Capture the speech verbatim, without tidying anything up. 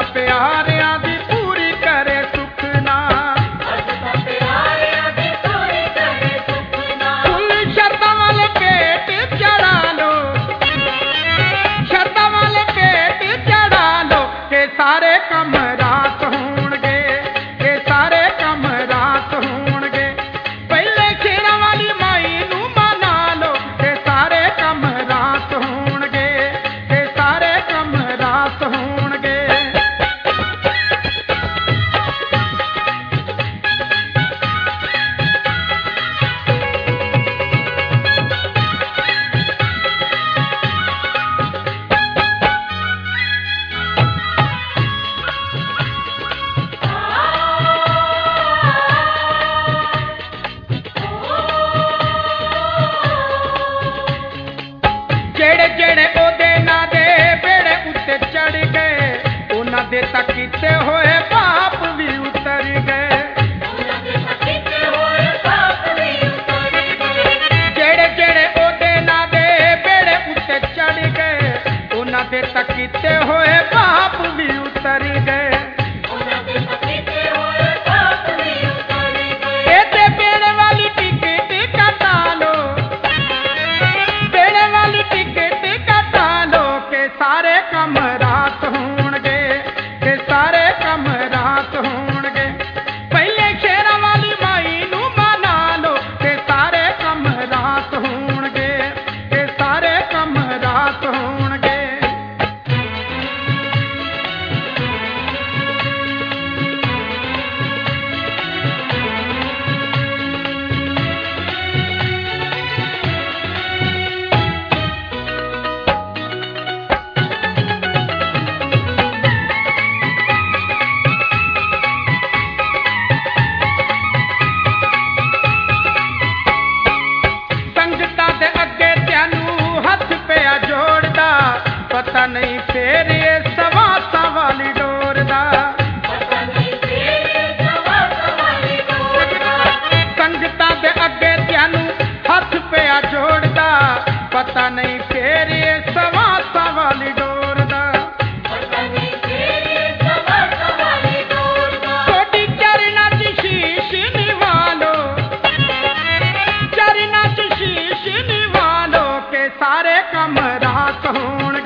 प्यारियां दी पूरी करे सुखना, भगत प्यारियां दी पूरी करे सुखना। फुल शर्तां वाले पेट चढ़ा लो, शर्तां वाले पेट चढ़ा लो के सारे कम रात होणगे, के सारे कम रात होणगे। पहले शेरां वाली माई नू मना लो के सारे कम रात होणगे, के सारे कम रात होणगे। ਜਿਹੜੇ ਜਿਹੜੇ ਉਹਦੇ ਨਾਂ ਦੇ ਬੇੜੇ ਉੱਤੇ ਚੜ ਗਏ, ਉਹਨਾਂ ਦੇ ਤਾਂ ਕੀਤੇ ਹੋਏ ਪਾਪ ਵੀ ਉਤਰ ਗਏ। ਉਹਨਾਂ ਦੇ ਕੀਤੇ ਹੋਏ ਪਾਪ ਵੀ ਉਤਰ ਗਏ। ਜਿਹੜੇ ਜਿਹੜੇ ਉਹਦੇ ਨਾਂ ਦੇ ਬੇੜੇ ਉੱਤੇ ਚੜ ਗਏ, ਉਹਨਾਂ ਦੇ ਤਾਂ ਕੀਤੇ ਹੋਏ ਪਾਪ ਵੀ ਉਤਰ ਗਏ। ਉਹਨਾਂ ਦੇ ਕੀਤੇ ਹੋਏ ਪਾਪ ਵੀ ਉਤਰ ਗਏ। ਇਹਦੇ ਬੇੜੇ ਵਾਲੀ ਟਿਕਟ ਕਟਾ ਲੋ, ਬੇੜੇ ਵਾਲੀ ਟਿਕਟ ਕਟਾ ਲੋ ਕੇ ਸਾਰੇ ਕੰਮ ਰਾਤ ਹੋਣਗੇ, ਕੇ ਸਾਰੇ ਕੰਮ ਰਾਤ ਹੋਣਗੇ। ਪਹਿਲੇ ਸ਼ੇਰਾਂ ਵਾਲੀ ਮਾਈ ਨੂੰ ਮਨਾ ਲੋ ਕੇ ਸਾਰੇ ਕੰਮ ਰਾਤ ਹੋਣਗੇ, ਕੇ ਸਾਰੇ ਕੰਮ ਰਾਤ ਹੋਣਗੇ। ਸੰਗਤਾਂ ਦੇ ਅੱਗੇ ਤੈਨੂੰ ਹੱਥ ਪਿਆ ਜੋੜਦਾ, ਪਤਾ ਨਹੀਂ ਫੇਰ ਇਹ ਸਵਾਸਾਂ ਵਾਲੀ ਡੋਰ ਦਾ। ਪਤਾ ਨਹੀਂ ਤੇਰੇ ਸਵਾਸਾਂ ਵਾਲੀ ਡੋਰ ਦਾ। ਸੰਗਤਾਂ ਦੇ ਅੱਗੇ ਤੈਨੂੰ ਹੱਥ ਪਿਆ ਜੋੜਦਾ, ਪਤਾ ਨਹੀਂ ਫੇਰ ਇਹ ਸਵਾਸਾਂ ਵਾਲੀ ਡੋਰ ਦਾ। ਪਤਾ ਨਹੀਂ ਤੇਰੇ ਸਵਾਸਾਂ ਵਾਲੀ ਡੋਰ ਦਾ। ਤੁਹਾਡੀ ਚਰਨਾਂ 'ਚ ਸ਼ੀਸ਼ ਨਿਵਾ ਲੋ, ਚਰਨਾਂ 'ਚ ਸ਼ੀਸ਼ ਨਿਵਾ ਲੋ ਕੇ ਸਾਰੇ ਕੰਮ ਰਾਤ ਹੋਣਗੇ,